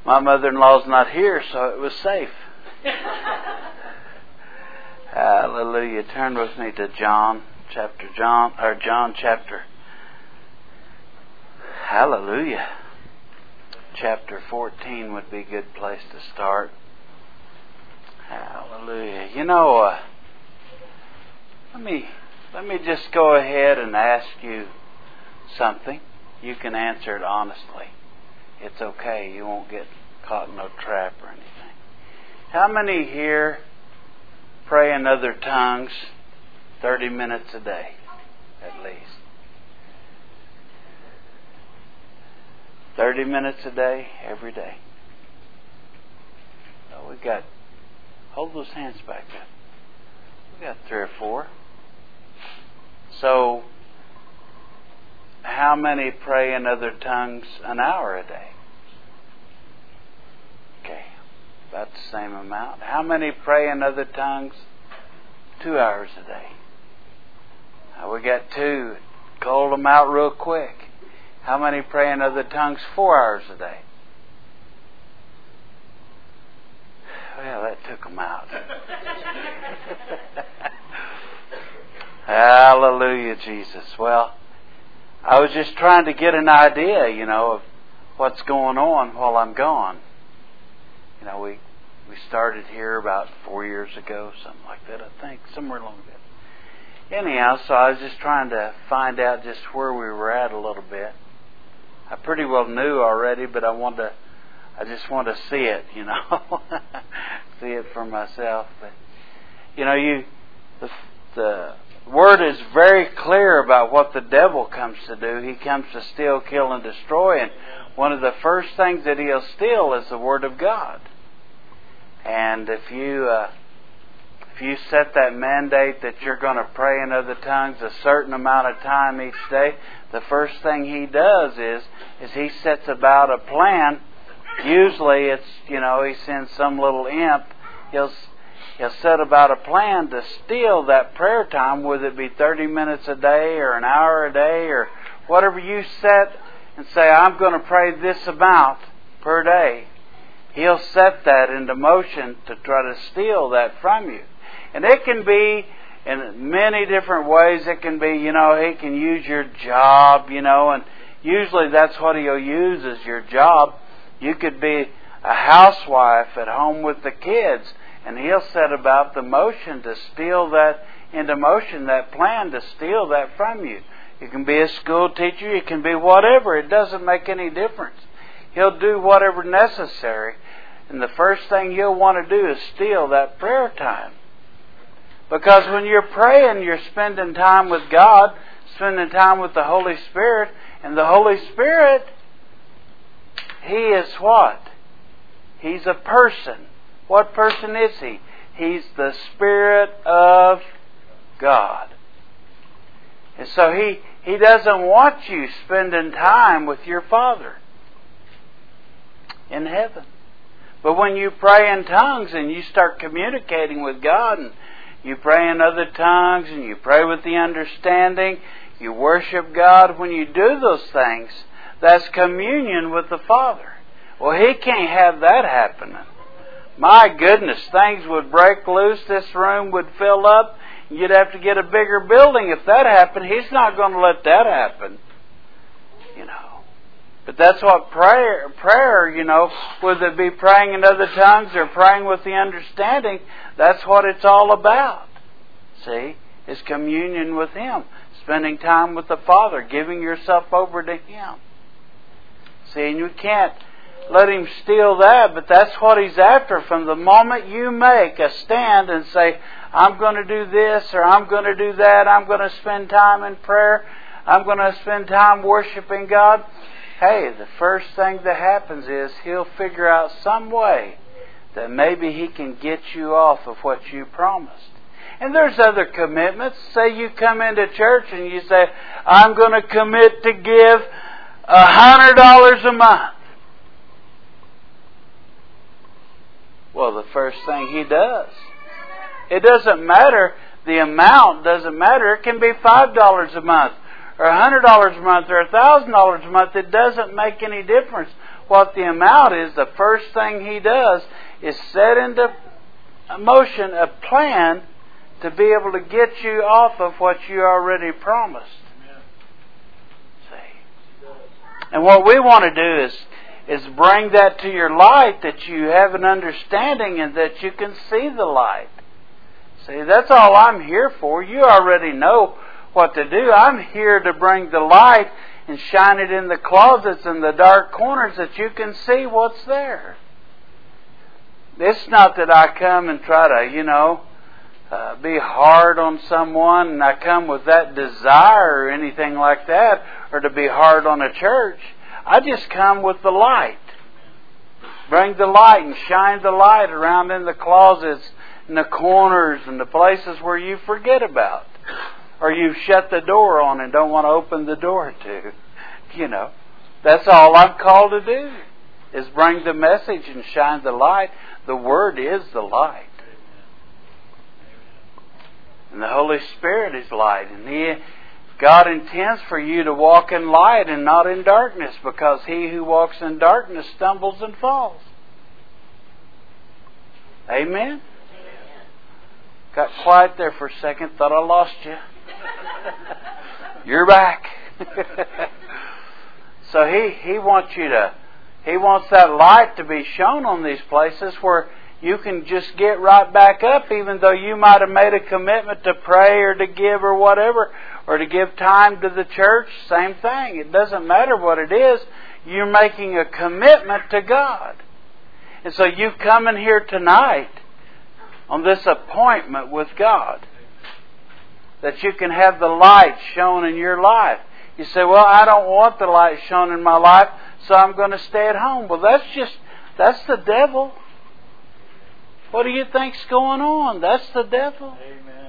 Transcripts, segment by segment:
My mother-in-law's not here, so it was safe. Hallelujah. Turn with me to John chapter. Hallelujah. Chapter 14 would be a good place to start. Hallelujah. Let me just go ahead and ask you something. You can answer it honestly. It's okay. You won't get caught in no trap or anything. How many here pray in other tongues 30 minutes a day, at least? 30 minutes a day, every day. Oh, hold those hands back up. We got 3 or 4. So, how many pray in other tongues an hour a day? Okay, about the same amount. How many pray in other tongues 2 hours a day? We got 2. Called them out real quick. How many pray in other tongues 4 hours a day? Well, that took them out. Hallelujah, Jesus. Well, I was just trying to get an idea, of what's going on while I'm gone. We started here about 4 years ago, something like that, I think, somewhere along there. Anyhow, so I was just trying to find out just where we were at a little bit. I pretty well knew already, but I just want to see it, see it for myself. But the Word is very clear about what the devil comes to do. He comes to steal, kill, and destroy. And one of the first things that he'll steal is the Word of God. And if you set that mandate that you're going to pray in other tongues a certain amount of time each day, the first thing he does is he sets about a plan. Usually it's, he sends some little imp. He'll set about a plan to steal that prayer time, whether it be 30 minutes a day or an hour a day or whatever you set and say, I'm going to pray this amount per day. He'll set that into motion to try to steal that from you. And it can be in many different ways. It can be, he can use your job, and usually that's what he'll use is your job. You could be a housewife at home with the kids, and he'll set about the motion to steal that into motion, that plan to steal that from you. You can be a school teacher, you can be whatever. It doesn't make any difference. He'll do whatever necessary. And the first thing you'll want to do is steal that prayer time. Because when you're praying, you're spending time with God, spending time with the Holy Spirit. And the Holy Spirit, He is what? He's a person. What person is He? He's the Spirit of God. And so He doesn't want you spending time with your Father in heaven. But when you pray in tongues and you start communicating with God, and you pray in other tongues and you pray with the understanding, you worship God, when you do those things, that's communion with the Father. Well, He can't have that happening. My goodness, things would break loose, this room would fill up, you'd have to get a bigger building if that happened. He's not going to let that happen. But that's what prayer, whether it be praying in other tongues or praying with the understanding, that's what it's all about. See? Is communion with Him. Spending time with the Father. Giving yourself over to Him. See, and you can't let Him steal that, but that's what He's after. From the moment you make a stand and say, I'm going to do this or I'm going to do that, I'm going to spend time in prayer, I'm going to spend time worshiping God. Hey, the first thing that happens is He'll figure out some way that maybe He can get you off of what you promised. And there's other commitments. Say you come into church and you say, I'm going to commit to give $100 a month. Well, the first thing He does. It doesn't matter. The amount doesn't matter. It can be $5 a month, or $100 a month, or $1,000 a month. It doesn't make any difference. what the amount is, the first thing He does is set into motion a plan to be able to get you off of what you already promised. See? And what we want to do is bring that to your light, that you have an understanding and that you can see the light. See, that's all I'm here for. You already know what to do. I'm here to bring the light and shine it in the closets and the dark corners that you can see what's there. It's not that I come and try to, be hard on someone, and I come with that desire or anything like that, or to be hard on a church. I just come with the light. Bring the light and shine the light around in the closets, in the corners, and the places where you forget about. Or you've shut the door on and don't want to open the door to. That's all I'm called to do, is bring the message and shine the light. The Word is the light. And the Holy Spirit is light. And God intends for you to walk in light and not in darkness, because he who walks in darkness stumbles and falls. Amen? Got quiet there for a second. Thought I lost you. You're back. So he wants that light to be shown on these places where you can just get right back up, even though you might have made a commitment to pray or to give or whatever, or to give time to the church. Same thing. It doesn't matter what it is. You're making a commitment to God. And so you come in here tonight on this appointment with God, that you can have the light shown in your life. You say, well, I don't want the light shown in my life, so I'm going to stay at home. Well, that's the devil. What do you think's going on? That's the devil. Amen.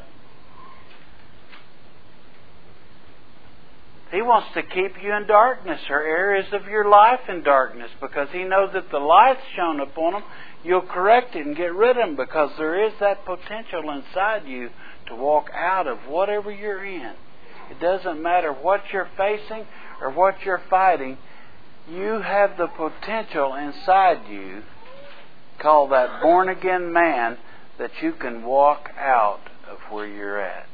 He wants to keep you in darkness, or areas of your life in darkness, because he knows that the light's shone upon them, you'll correct it and get rid of them, because there is that potential inside you to walk out of whatever you're in. It doesn't matter what you're facing or what you're fighting. You have the potential inside you, called that born-again man, that you can walk out of where you're at.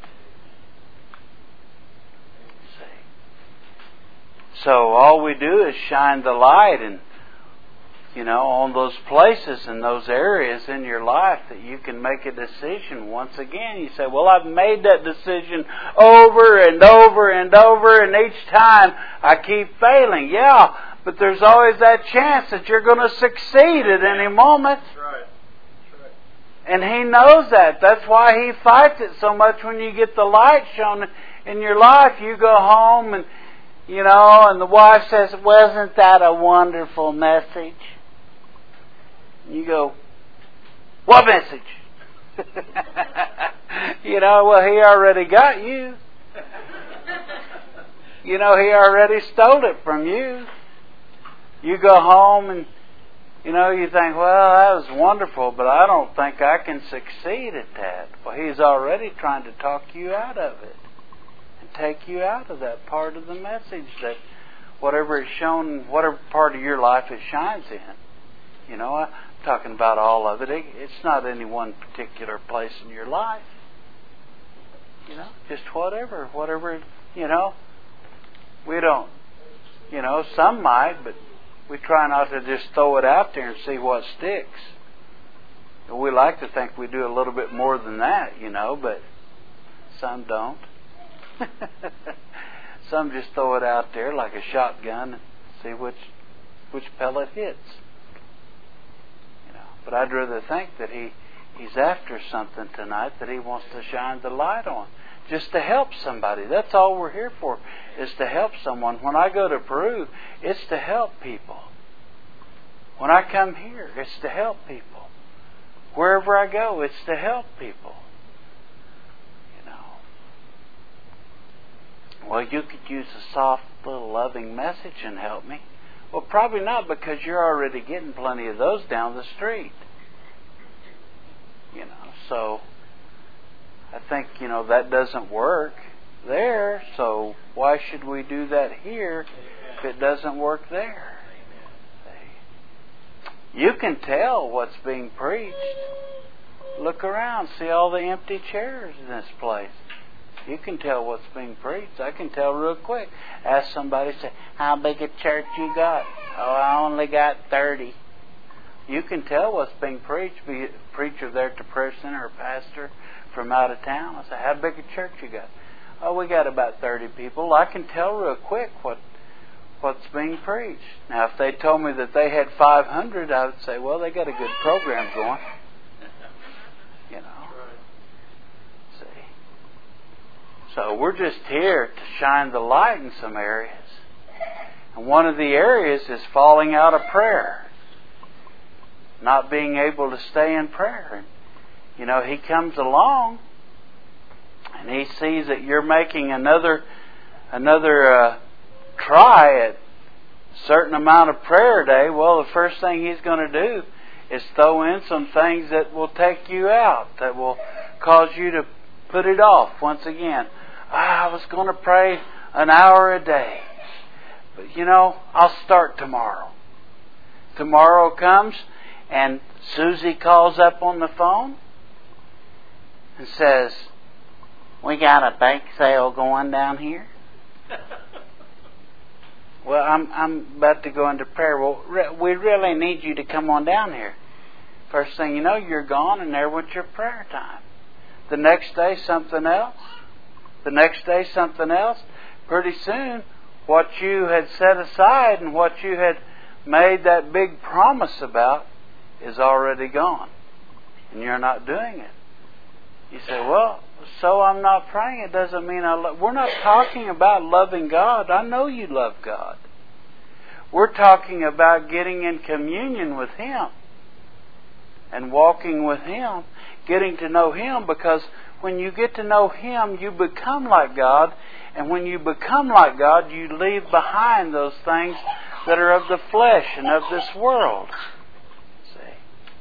See? So all we do is shine the light and, on those places and those areas in your life that you can make a decision once again. You say, well, I've made that decision over and over and over, and each time I keep failing. Yeah, but there's always that chance that you're going to succeed at any moment. That's right. That's right. And He knows that. That's why He fights it so much when you get the light shown in your life. You go home and, and the wife says, wasn't that a wonderful message? You go, what message? Well, he already got you. He already stole it from you. You go home and, you think, well, that was wonderful, but I don't think I can succeed at that. Well, he's already trying to talk you out of it and take you out of that part of the message, that whatever it's shown, whatever part of your life it shines in. I'm talking about all of it. It's not any one particular place in your life. Just whatever, we don't, some might, but we try not to just throw it out there and see what sticks. We like to think we do a little bit more than that, but some don't. Some just throw it out there like a shotgun and see which pellet hits. But I'd rather think that he's after something tonight that he wants to shine the light on, just to help somebody. That's all we're here for, is to help someone. When I go to Peru, it's to help people. When I come here, it's to help people. Wherever I go, it's to help people. Well, you could use a soft, little, loving message and help me. Well, probably not, because you're already getting plenty of those down the street. So I think, that doesn't work there, so why should we do that here if it doesn't work there? You can tell what's being preached. Look around, see all the empty chairs in this place. You can tell what's being preached. I can tell real quick. Ask somebody, say, how big a church you got? Oh, I only got 30. You can tell what's being preached. Be it a preacher there to prayer center or pastor from out of town. I say, how big a church you got? Oh, we got about 30 people. I can tell real quick what's being preached. Now, if they told me that they had 500, I would say, well, they got a good program going. You know. See. So we're just here to shine the light in some areas. And one of the areas is falling out of prayer. Not being able to stay in prayer. And, you know, He comes along and He sees that you're making another try at a certain amount of prayer a day. Well, the first thing He's going to do is throw in some things that will take you out, that will cause you to put it off once again. I was going to pray an hour a day. But, you know, I'll start tomorrow. Tomorrow comes and Susie calls up on the phone and says, we got a bake sale going down here. Well, I'm about to go into prayer. Well, we really need you to come on down here. First thing you know, you're gone, and there went your prayer time. The next day, something else. The next day, something else. Pretty soon, what you had set aside and what you had made that big promise about is already gone. And you're not doing it. You say, well, so I'm not praying. It doesn't mean we're not talking about loving God. I know you love God. We're talking about getting in communion with Him and walking with Him, getting to know Him, because when you get to know Him, you become like God. And when you become like God, you leave behind those things that are of the flesh and of this world. See?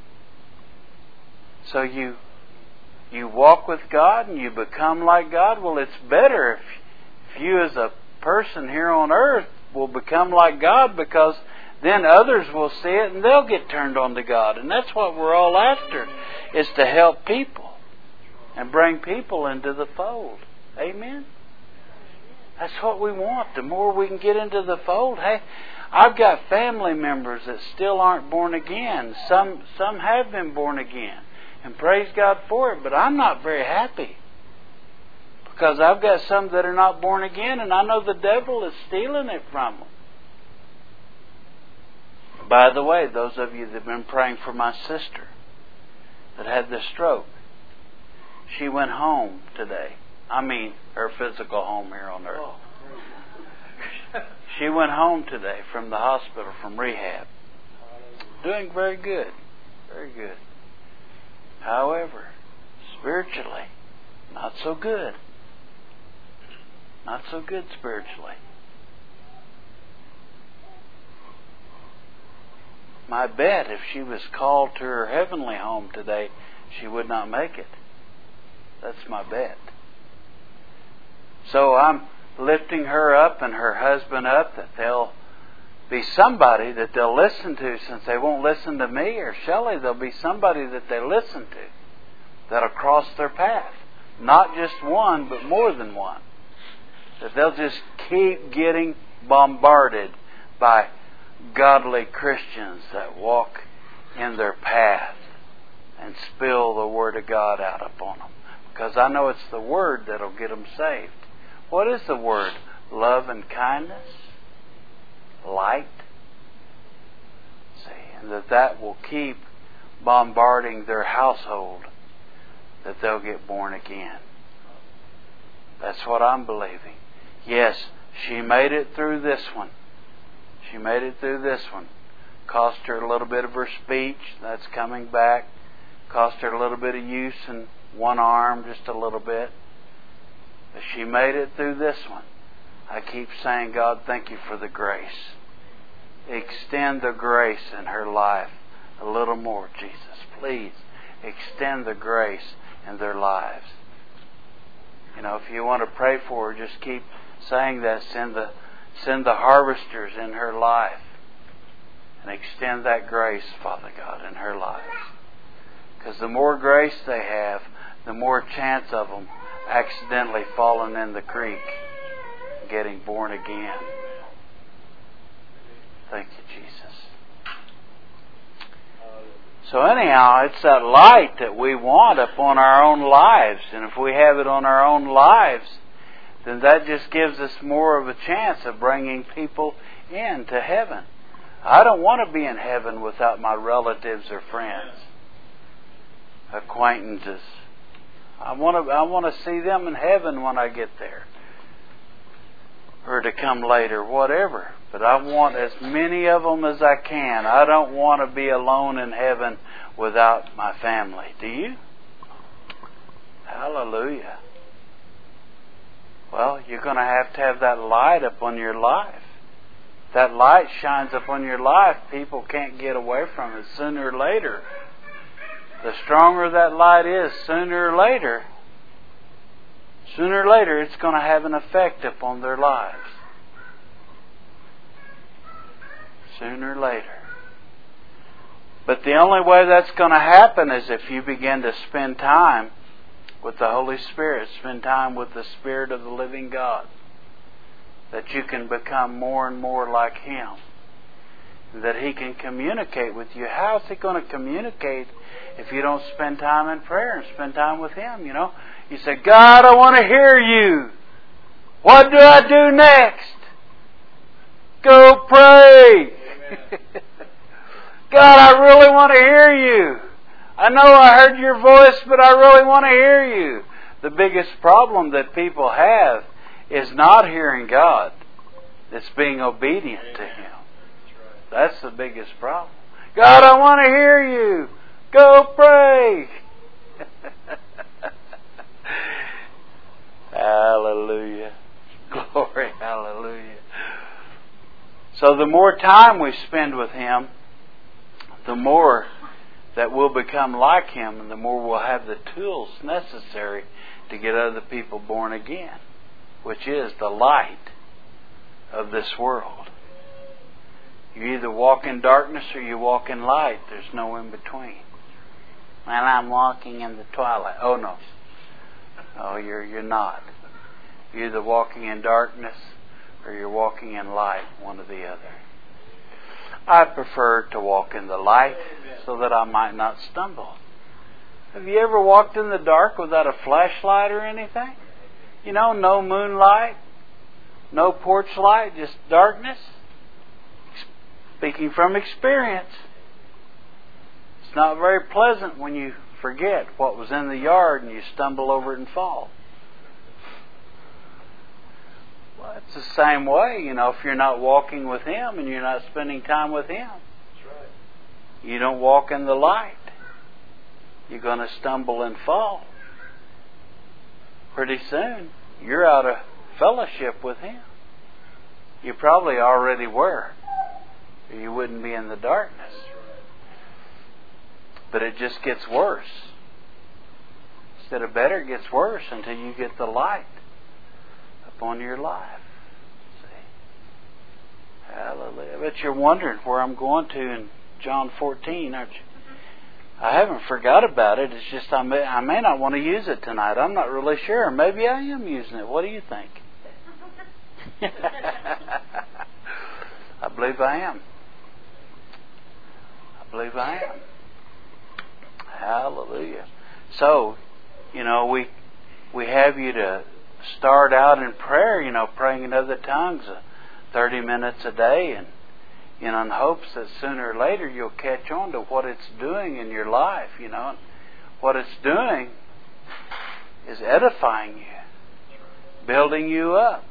So you walk with God and you become like God. Well, it's better if you as a person here on earth will become like God, because then others will see it and they'll get turned on to God. And that's what we're all after, is to help people and bring people into the fold. Amen? That's what we want. The more we can get into the fold. Hey, I've got family members that still aren't born again. Some have been born again. And praise God for it. But I'm not very happy, because I've got some that are not born again, and I know the devil is stealing it from them. By the way, those of you that have been praying for my sister that had the stroke, she went home today. I mean, her physical home here on earth. She went home today from the hospital, from rehab. Doing very good. Very good. However, spiritually, not so good. Not so good spiritually. My bet, if she was called to her heavenly home today, she would not make it. That's my bet. So I'm lifting her up and her husband up, that they'll be somebody that they'll listen to, since they won't listen to me or Shelley. There'll be somebody that they listen to that'll cross their path. Not just one, but more than one. That they'll just keep getting bombarded by godly Christians that walk in their path and spill the Word of God out upon them. Because I know it's the Word that'll get them saved. What is the Word? Love and kindness, light. See, and that will keep bombarding their household, that they'll get born again. That's what I'm believing. Yes, she made it through this one. She made it through this one. Cost her a little bit of her speech. That's coming back. Cost her a little bit of use in one arm, just a little bit. But she made it through this one. I keep saying, God, thank you for the grace. Extend the grace in her life a little more, Jesus. Please extend the grace in their lives. You know, if you want to pray for her, just keep saying that. Send the harvesters in her life. and extend that grace, Father God, in her lives. Because the more grace they have, the more chance of them accidentally falling in the creek, getting born again. Thank you, Jesus. So anyhow, it's that light that we want upon our own lives. And if we have it on our own lives, then that just gives us more of a chance of bringing people into heaven. I don't want to be in heaven without my relatives or friends, acquaintances. I want to see them in heaven when I get there, or to come later, whatever. But I want as many of them as I can. I don't want to be alone in heaven without my family. Do you? Hallelujah. Well, you're going to have that light upon your life. That light shines upon your life. People can't get away from it sooner or later. The stronger that light is, sooner or later, it's going to have an effect upon their lives. Sooner or later. But the only way that's going to happen is if you begin to spend time with the Holy Spirit, spend time with the Spirit of the living God, that you can become more and more like Him, that He can communicate with you. How is He going to communicate if you don't spend time in prayer and spend time with Him? You know, you say, God, I want to hear you. What do I do next? Go pray. God, I really want to hear you. I know I heard your voice, but I really want to hear you. The biggest problem that people have is not hearing God. It's being obedient to Him. That's the biggest problem. God, I want to hear you. Go pray. Hallelujah. Glory, hallelujah. So the more time we spend with Him, the more that we'll become like Him, and the more we'll have the tools necessary to get other people born again, which is the light of this world. You either walk in darkness or you walk in light. There's no in between. And I'm walking in the twilight. Oh no. Oh, you're not. You're either walking in darkness or you're walking in light, one or the other. I prefer to walk in the light so that I might not stumble. Have you ever walked in the dark without a flashlight or anything? You know, no moonlight, no porch light, just darkness. Speaking from experience, it's not very pleasant when you forget what was in the yard and you stumble over it and fall. Well, it's the same way, you know, if you're not walking with Him and you're not spending time with Him. That's right. You don't walk in the light. You're going to stumble and fall. Pretty soon, you're out of fellowship with Him. You probably already were, or you wouldn't be in the darkness. But it just gets worse. Instead of better, it gets worse until you get the light upon your life. See? Hallelujah. I bet you're wondering where I'm going to in John 14, aren't you? I haven't forgot about it. It's just I may not want to use it tonight. I'm not really sure. Maybe I am using it. What do you think? I believe I am. I believe I am. Hallelujah. So, you know, we have you to start out in prayer, you know, praying in other tongues 30 minutes a day, and you know, in hopes that sooner or later you'll catch on to what it's doing in your life, you know. What it's doing is edifying you, building you up.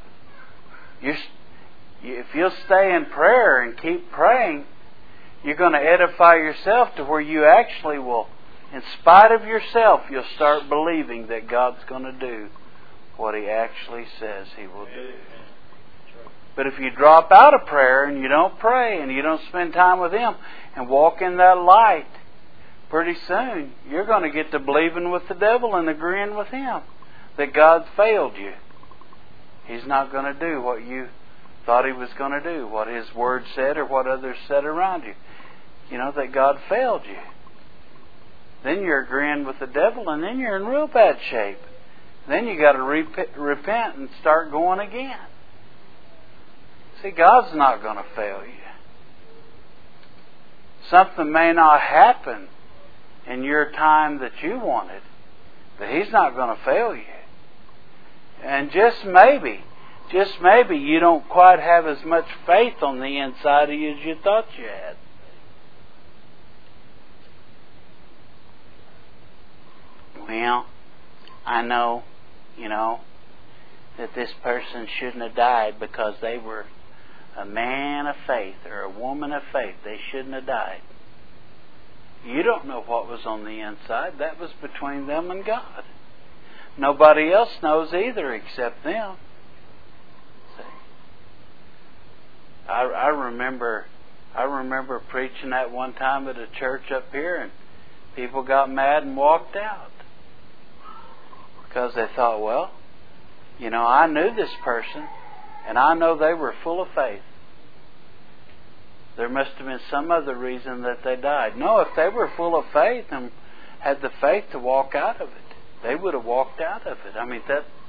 If you'll stay in prayer and keep praying, you're going to edify yourself to where you actually will, in spite of yourself, you'll start believing that God's going to do what He actually says He will do. But if you drop out of prayer and you don't pray and you don't spend time with Him and walk in that light, pretty soon you're going to get to believing with the devil and agreeing with him that God failed you. He's not going to do what you thought he was going to do, what his word said or what others said around you. You know, that God failed you. Then you're agreeing with the devil, and then you're in real bad shape. Then you got to repent and start going again. See, God's not going to fail you. Something may not happen in your time that you wanted, but He's not going to fail you. And just maybe you don't quite have as much faith on the inside of you as you thought you had. Well, I know, that this person shouldn't have died because they were a man of faith or a woman of faith. They shouldn't have died. You don't know what was on the inside. That was between them and God. Nobody else knows either except them. See? I remember preaching that one time at a church up here, and people got mad and walked out. Because they thought, well, I knew this person, and I know they were full of faith. There must have been some other reason that they died. No, if they were full of faith and had the faith to walk out of it, they would have walked out of it. I mean,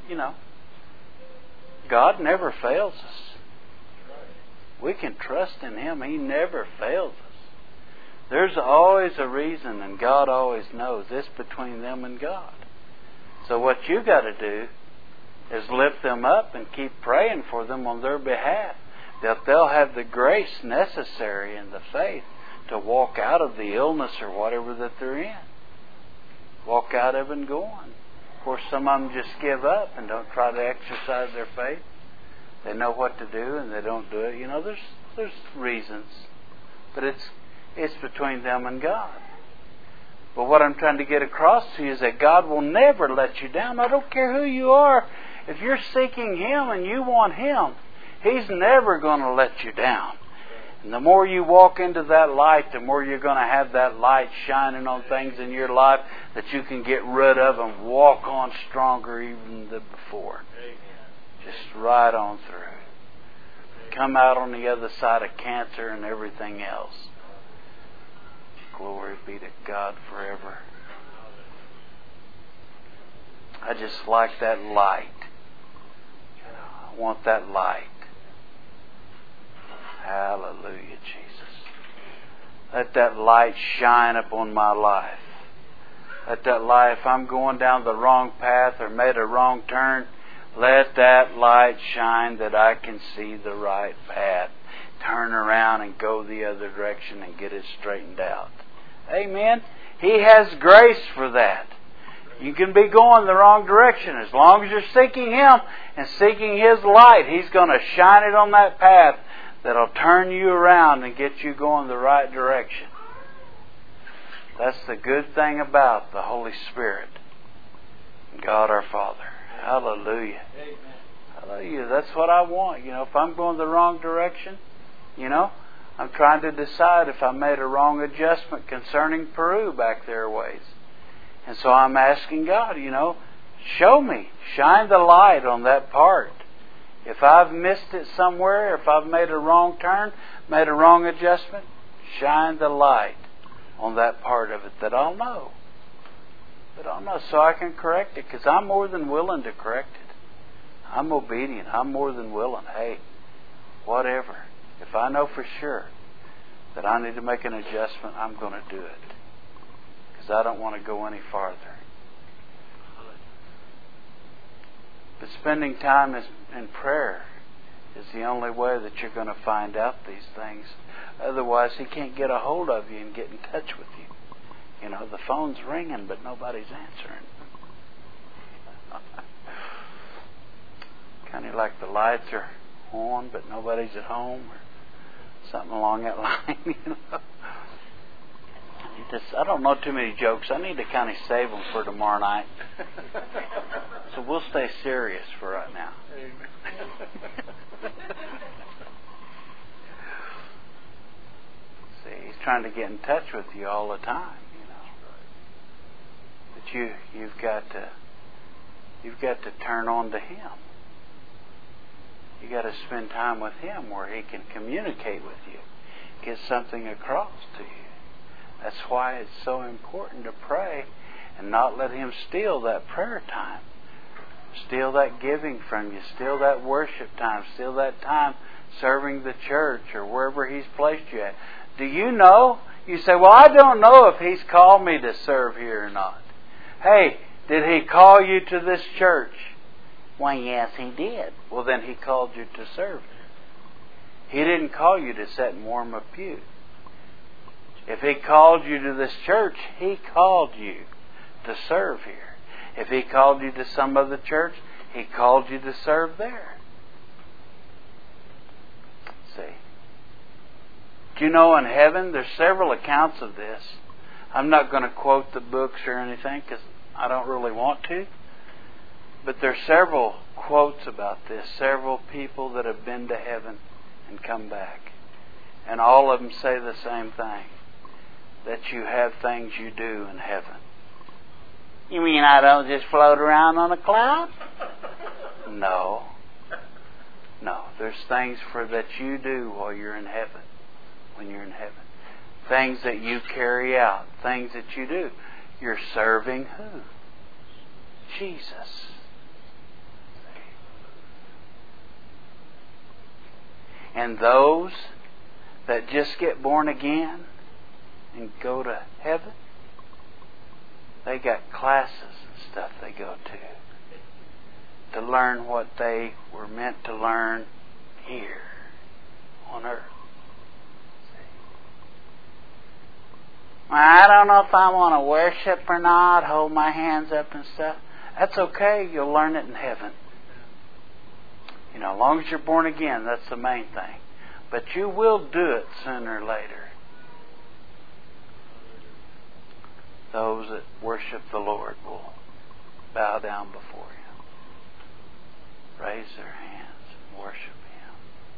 God never fails us. We can trust in Him. He never fails us. There's always a reason, and God always knows. It's between them and God. So what you got to do is lift them up and keep praying for them on their behalf, that they'll have the grace necessary and the faith to walk out of the illness or whatever that they're in. Walk out of it and go on. Of course, some of them just give up and don't try to exercise their faith. They know what to do and they don't do it. There's reasons, but it's between them and God. But what I'm trying to get across to you is that God will never let you down. I don't care who you are. If you're seeking Him and you want Him, He's never going to let you down. And the more you walk into that light, the more you're going to have that light shining on things in your life that you can get rid of and walk on stronger even than before. Just right on through. Come out on the other side of cancer and everything else. Glory be to God forever. I just like that light. I want that light. Hallelujah, Jesus. Let that light shine upon my life. Let that light, if I'm going down the wrong path or made a wrong turn, let that light shine that I can see the right path. Turn around and go the other direction and get it straightened out. Amen. He has grace for that. You can be going the wrong direction. As long as you're seeking Him and seeking His light, He's going to shine it on that path that'll turn you around and get you going the right direction. That's the good thing about the Holy Spirit. God our Father. Hallelujah. Amen. Hallelujah. That's what I want. If I'm going the wrong direction, I'm trying to decide if I made a wrong adjustment concerning Peru back their ways. And so I'm asking God, show me. Shine the light on that part. If I've missed it somewhere, if I've made a wrong turn, made a wrong adjustment, shine the light on that part of it that I'll know. So I can correct it, because I'm more than willing to correct it. I'm obedient. I'm more than willing. Hey, whatever. If I know for sure that I need to make an adjustment, I'm going to do it. Because I don't want to go any farther. But spending time in prayer is the only way that you're going to find out these things. Otherwise, He can't get a hold of you and get in touch with you. The phone's ringing, but nobody's answering. Kind of like the lights are on, but nobody's at home, or something along that line. I don't know too many jokes. I need to kind of save them for tomorrow night. So we'll stay serious for right now. See, He's trying to get in touch with you all the time. But you've got to turn on to Him. You got to spend time with Him where He can communicate with you, get something across to you. That's why it's so important to pray and not let Him steal that prayer time, steal that giving from you, steal that worship time, steal that time serving the church or wherever He's placed you at. Do you know? You say, well, I don't know if He's called me to serve here or not. Hey, did He call you to this church? Why, yes, He did. Well, then He called you to serve Him. He didn't call you to sit and warm a pew. If He called you to this church, He called you to serve here. If He called you to some other church, He called you to serve there. See? Do you know in heaven, there's several accounts of this. I'm not going to quote the books or anything because I don't really want to. But there's several quotes about this. Several people that have been to heaven and come back. And all of them say the same thing. That you have things you do in heaven. You mean I don't just float around on a cloud? No. No. There's things that you do while you're in heaven. When you're in heaven. Things that you carry out. Things that you do. You're serving who? Jesus. And those that just get born again and go to heaven, they got classes and stuff they go to learn what they were meant to learn here on earth. Well, I don't know if I want to worship or not, hold my hands up and stuff. That's okay. You'll learn it in heaven. You know, as long as you're born again, that's the main thing. But you will do it sooner or later. Those that worship the Lord will bow down before Him, raise their hands and worship Him.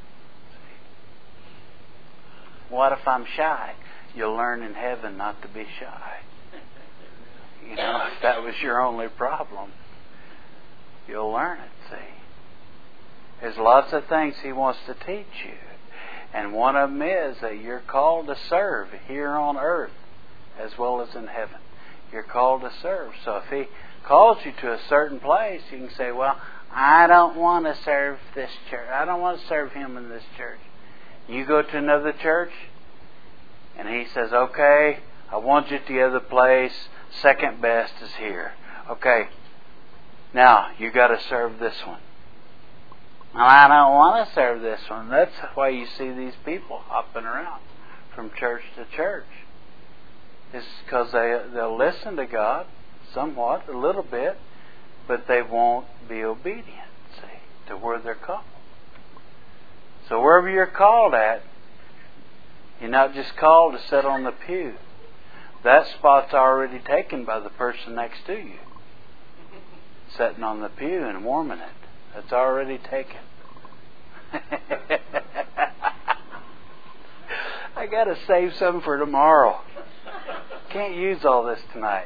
See? What if I'm shy? You'll learn in heaven not to be shy. You know, if that was your only problem, you'll learn it, see. There's lots of things He wants to teach you. And one of them is that you're called to serve here on earth as well as in heaven. You're called to serve. So if He calls you to a certain place, you can say, well, I don't want to serve this church. I don't want to serve Him in this church. You go to another church, and He says, okay, I want you at the other place. Second best is here. Okay, now you got to serve this one. Well, I don't want to serve this one. That's why you see these people hopping around from church to church. It's because they'll listen to God somewhat, a little bit, but they won't be obedient, see, to where they're called. So wherever you're called at, you're not just called to sit on the pew. That spot's already taken by the person next to you. Sitting on the pew and warming it. That's already taken. I got to save some for tomorrow. Can't use all this tonight.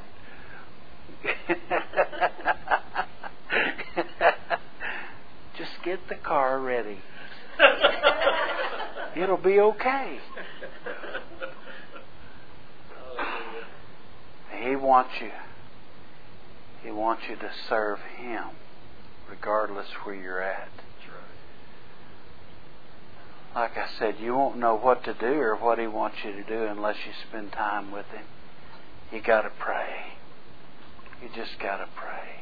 Just get the car ready. It'll be okay. He wants you. He wants you to serve Him, regardless where you're at. Like I said, you won't know what to do or what He wants you to do unless you spend time with Him. You got to pray. You just got to pray.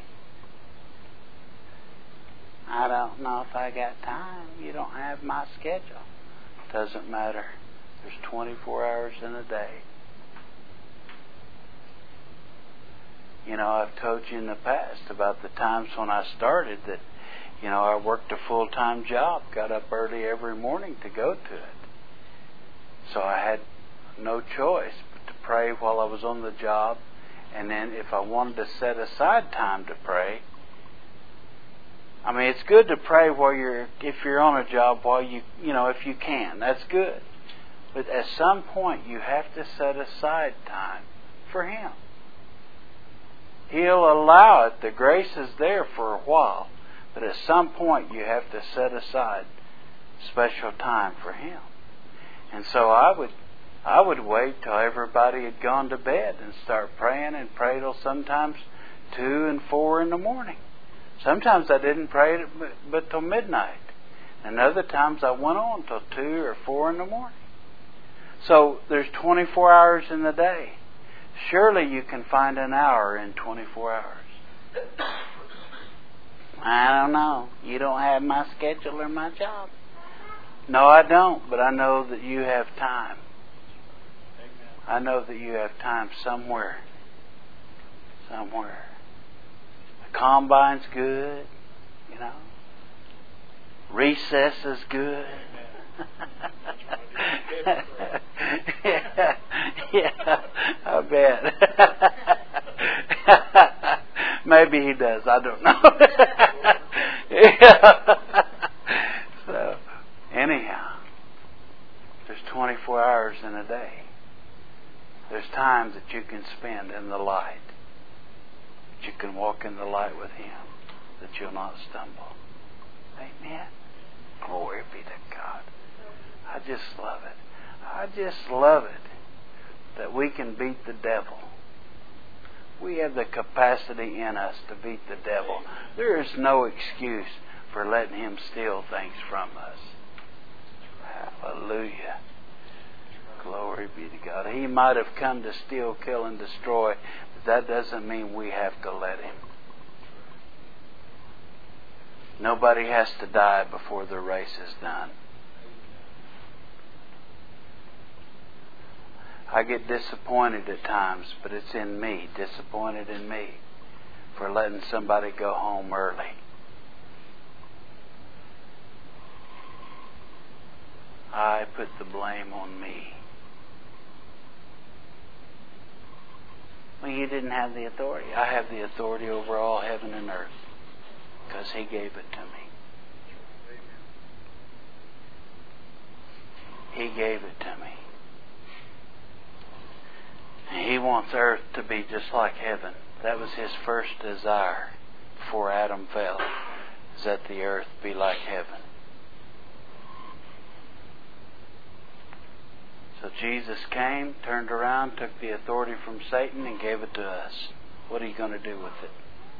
I don't know if I got time. You don't have my schedule. Doesn't matter. There's 24 hours in a day. You know, I've told you in the past about the times when I started that, you know, I worked a full-time job, got up early every morning to go to it. So I had no choice but to pray while I was on the job. And then if I wanted to set aside time to pray, I mean, it's good to pray if you're on a job while you know, if you can. That's good. But at some point, you have to set aside time for Him. He'll allow it. The grace is there for a while. But at some point you have to set aside special time for Him. And so I would wait till everybody had gone to bed and start praying, and pray till sometimes 2 and 4 in the morning. Sometimes I didn't pray but till midnight. And other times I went on till 2 or 4 in the morning. So there's 24 hours in the day. Surely you can find an hour in 24 hours. I don't know. You don't have my schedule or my job. No, I don't, but I know that you have time. I know that you have time somewhere. Somewhere. The combine's good, you know. Recess is good. yeah, I bet. Maybe he does. I don't know. So, anyhow, there's 24 hours in a day. There's times that you can spend in the light. That you can walk in the light with Him. That you'll not stumble. Amen. Glory be to God. I just love it. I just love it that we can beat the devil. We have the capacity in us to beat the devil. There is no excuse for letting him steal things from us. Hallelujah. Glory be to God. He might have come to steal, kill, and destroy, but that doesn't mean we have to let him. Nobody has to die before the race is done. I get disappointed at times, but it's in me, disappointed in me, for letting somebody go home early. I put the blame on me. Well, you didn't have the authority. I have the authority over all heaven and earth, because He gave it to me. He gave it to me. And He wants earth to be just like heaven. That was His first desire before Adam fell, is that the earth be like heaven. So Jesus came, turned around, took the authority from Satan and gave it to us. What are you going to do with it?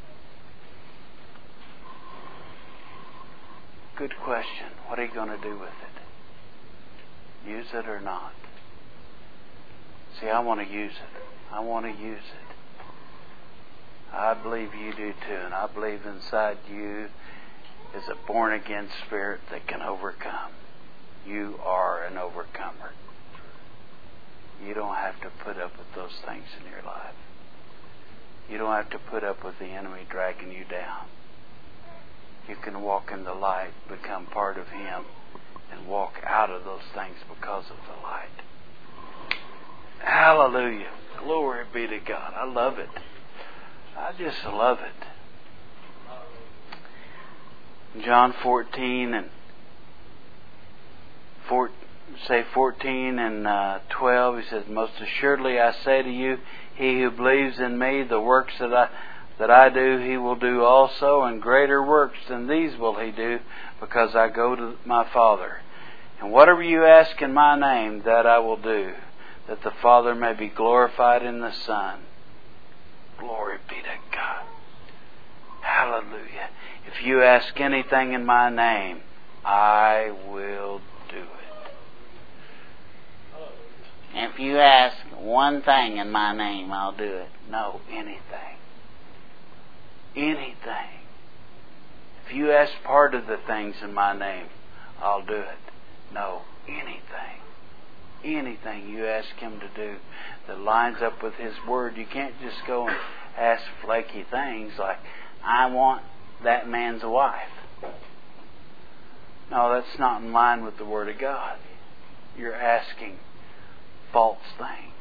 Good question. What are you going to do with it? Use it or not? See, I want to use it. I want to use it. I believe you do too, and I believe inside you is a born-again spirit that can overcome. You are an overcomer. You don't have to put up with those things in your life. You don't have to put up with the enemy dragging you down. You can walk in the light, become part of Him, and walk out of those things because of the light. Hallelujah. Glory be to God. I love it. I just love it. John 14 and 12, he says, "Most assuredly I say to you, he who believes in me, the works that I do, he will do also, and greater works than these will he do, because I go to my Father. And whatever you ask in my name, that I will do, that the Father may be glorified in the Son." Glory be to God. Hallelujah. If you ask anything in my name, I will do it. If you ask one thing in my name, I'll do it. No, anything. Anything. If you ask part of the things in my name, I'll do it. No, anything. Anything you ask Him to do that lines up with His Word. You can't just go and ask flaky things like, I want that man's wife. No, that's not in line with the Word of God. You're asking false things.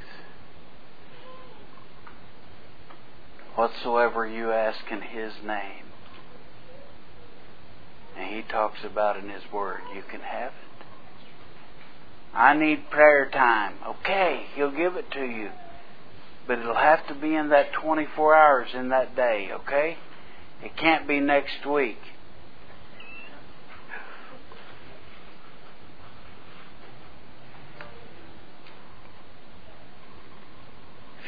Whatsoever you ask in His name, and He talks about in His Word, you can have it. I need prayer time. Okay, He'll give it to you. But it'll have to be in that 24 hours in that day, okay? It can't be next week.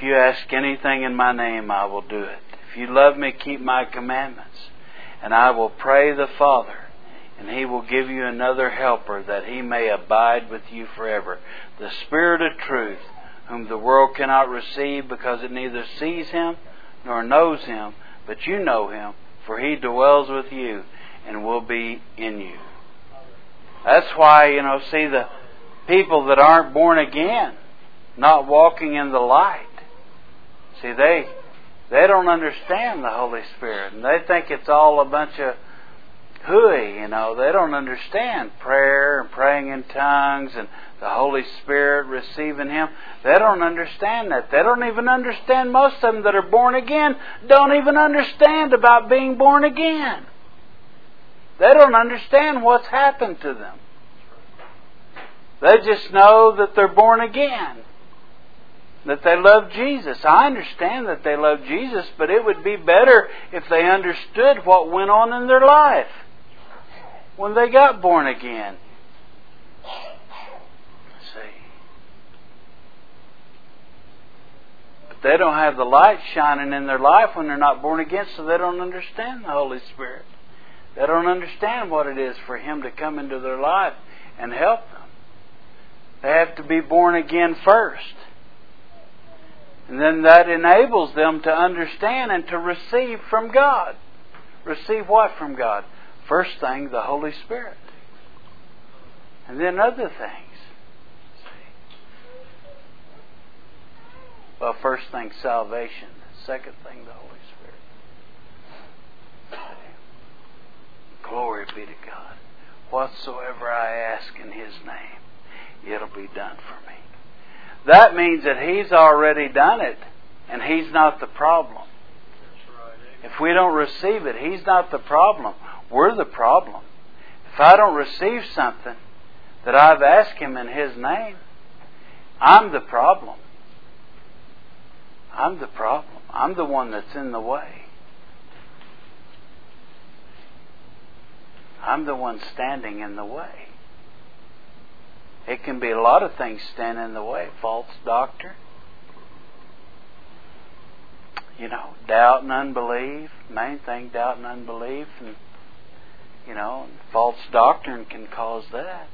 you ask anything in my name, I will do it. If you love me, keep my commandments. And I will pray the Father, and He will give you another helper, that He may abide with you forever. The Spirit of truth, whom the world cannot receive, because it neither sees Him nor knows Him, but you know Him, for He dwells with you and will be in you. That's why, see the people that aren't born again, not walking in the light. See, they don't understand the Holy Spirit, and they think it's all a bunch of hooey, They don't understand prayer and praying in tongues and the Holy Spirit receiving Him. They don't understand that. They don't even understand, most of them that are born again don't even understand about being born again. They don't understand what's happened to them. They just know that they're born again, that they love Jesus. I understand that they love Jesus, but it would be better if they understood what went on in their life when they got born again. See? But they don't have the light shining in their life when they're not born again, so they don't understand the Holy Spirit. They don't understand what it is for Him to come into their life and help them. They have to be born again first. And then that enables them to understand and to receive from God. Receive what from God? First thing, the Holy Spirit. And then other things. Well, first thing, salvation. Second thing, the Holy Spirit. Glory be to God. Whatsoever I ask in His name, it'll be done for me. That means that He's already done it, and He's not the problem. If we don't receive it, He's not the problem. We're the problem. If I don't receive something that I've asked Him in His name, I'm the problem. I'm the problem. I'm the one that's in the way. I'm the one standing in the way. It can be a lot of things stand in the way. False doctrine. Doubt and unbelief. Main thing, doubt and unbelief. And, false doctrine can cause that.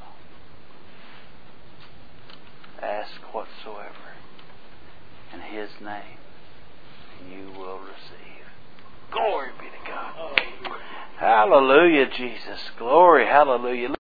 So, ask whatsoever in His name, and you will receive. Glory be to God. Hallelujah, Jesus. Glory, hallelujah.